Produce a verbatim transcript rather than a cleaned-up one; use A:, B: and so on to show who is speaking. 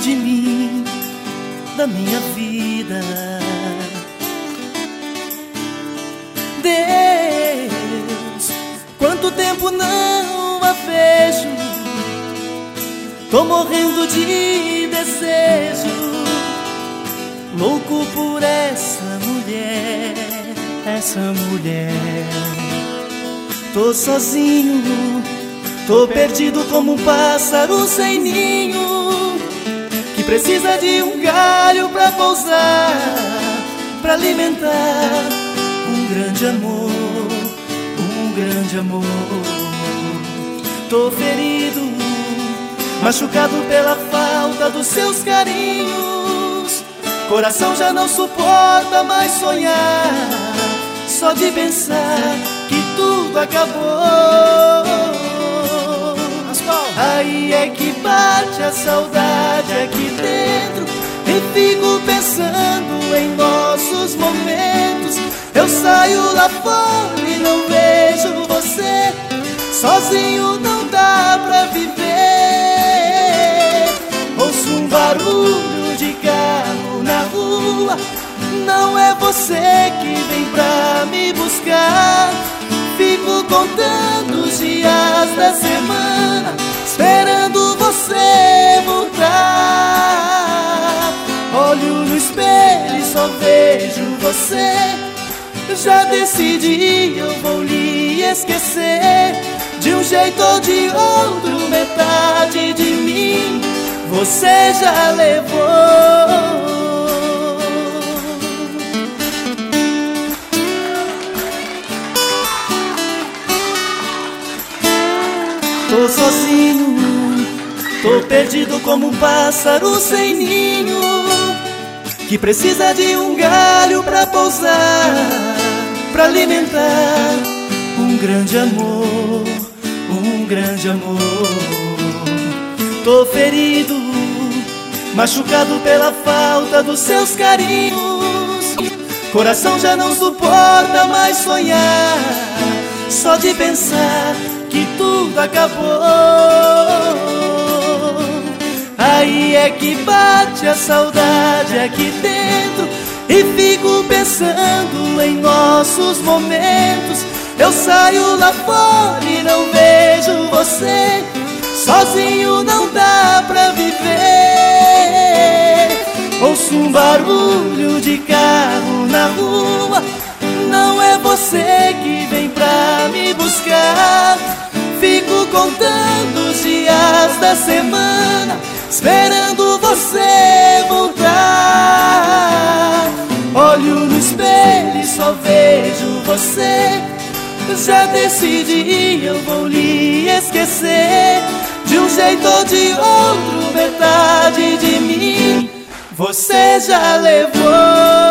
A: de mim, da minha vida. Deus, quanto tempo não a vejo, tô morrendo de desejo, louco por essa mulher, essa mulher. Tô sozinho, tô perdido como um pássaro sem ninho, que precisa de um galho pra pousar, pra alimentar um grande amor, um grande amor. Tô ferido, machucado pela falta dos seus carinhos, coração já não suporta mais sonhar, só de pensar que tudo acabou. Aí é que bate a saudade aqui dentro, e fico pensando em nossos momentos. Eu saio lá fora e não vejo você, sozinho não dá pra viver. Ouço um barulho de carro na rua, não é você que vem pra me buscar. Fico contando os dias da semana, esperando você voltar. Olho no espelho e só vejo você, já decidi, eu vou lhe esquecer. De um jeito ou de outro, metade de mim você já levou. Tô sozinho, tô perdido como um pássaro sem ninho, que precisa de um galho pra pousar, pra alimentar um grande amor, um grande amor. Tô ferido, machucado pela falta dos seus carinhos, coração já não suporta mais sonhar, só de pensar que tudo acabou. Aí é que bate a saudade aqui dentro, e fico pensando em nossos momentos. Eu saio lá fora e não vejo você, sozinho não dá pra viver. Ouço um barulho de carro na rua, não é você que vem pra me buscar. Fico contando os dias da semana, esperando você voltar. Olho no espelho e só vejo você, já decidi, eu vou lhe esquecer. De um jeito ou de outro, metade de mim você já levou.